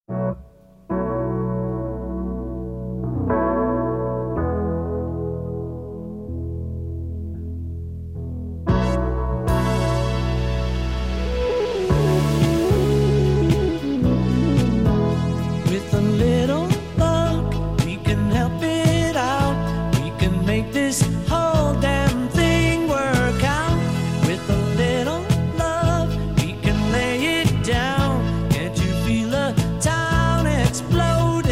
With a little luck, we can help it out. We can make this whole damn thing work out. With a little love, we can lay it down. Can't you feel a town exploding?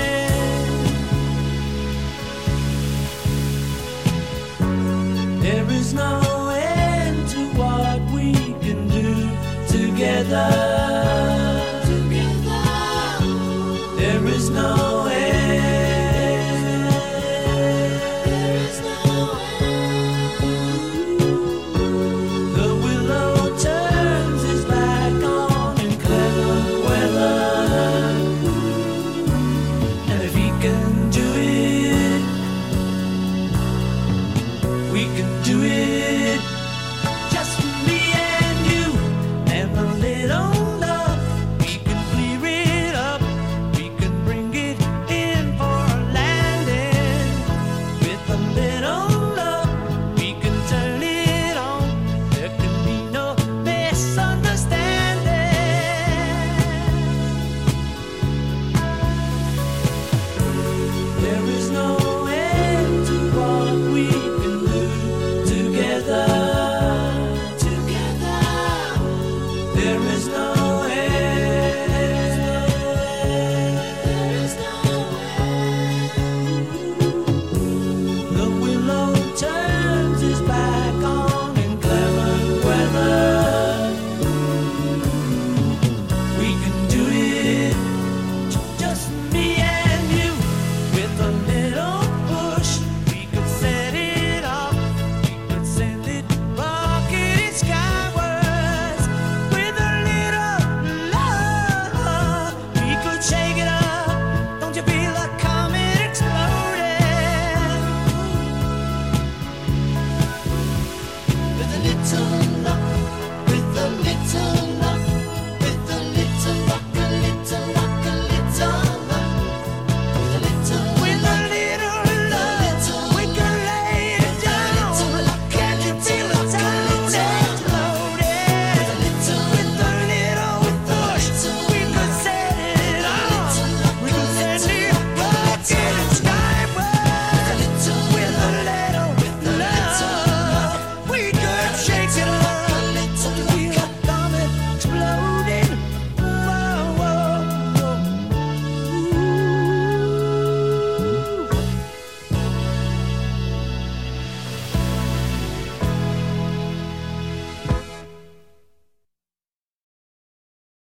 There is no end to what we can do together. There is no